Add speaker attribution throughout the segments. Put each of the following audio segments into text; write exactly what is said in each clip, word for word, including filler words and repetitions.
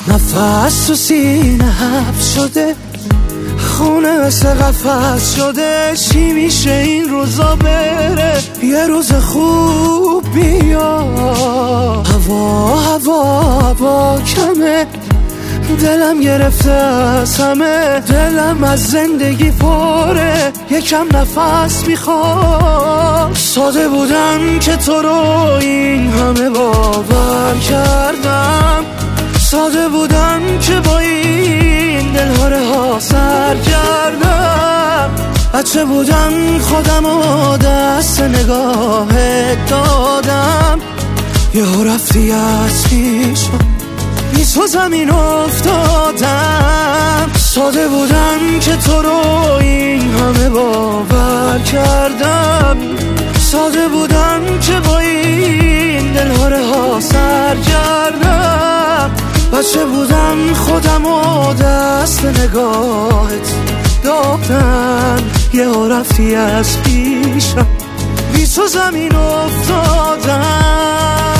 Speaker 1: نفس تو سینه حبس شده، خونه مثل قفس شده. چی میشه این روزا بره، یه روز خوب بیا. هوا هوا هوا کمه، دلم گرفته از همه. دلم از زندگی پره، یکم نفس میخوام. ساده بودم که تو رو این همه باور کردم. ساده بودم که با این دلها رها سر کردم. بچه بودم خودم و دست نگاهت دادم. یهو رفتی از پیشم، بی تو زمین افتادم. ساده بودم که تو رو این همه باور کردم. ساده بودم که با این دلها رها سر کردم. بچه بودم خودم و دست نگاهت دادم. یهو رفتی از پیشم، بی تو زمین افتادم.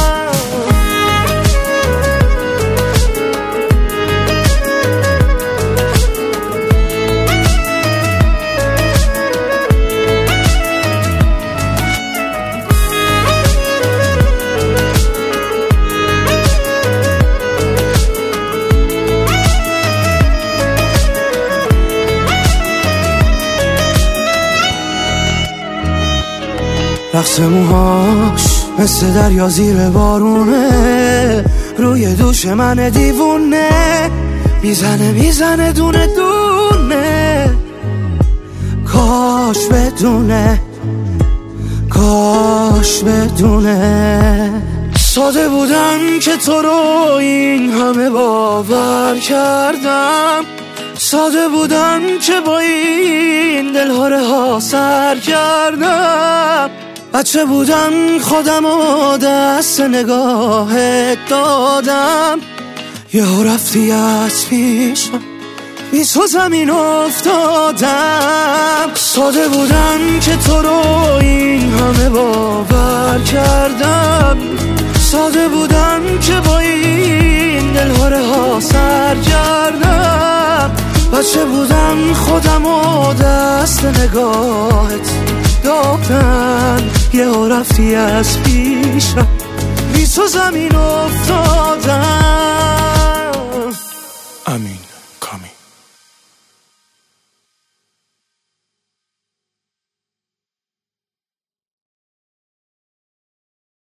Speaker 1: رقص موهاش مثل دریا زیر بارونه، روی دوش من دیوونه. میزنه میزنه دونه دونه. کاش بدونه، کاش بدونه. ساده بودم که تو رو این همه باور کردم. ساده بودم که با این دلها رها سر کردم. بچه بودم خودم و دست نگاهت دادم. یهو رفتی از پیشم، بی تو زمین افتادم. ساده بودم که تو رو این همه باور کردم. ساده بودم که با این دلها رها سر کردم. بچه بودم خودم و دست نگاهت دادم. یهو رفتی از پیشم، بی تو زمین افتادم.
Speaker 2: امین.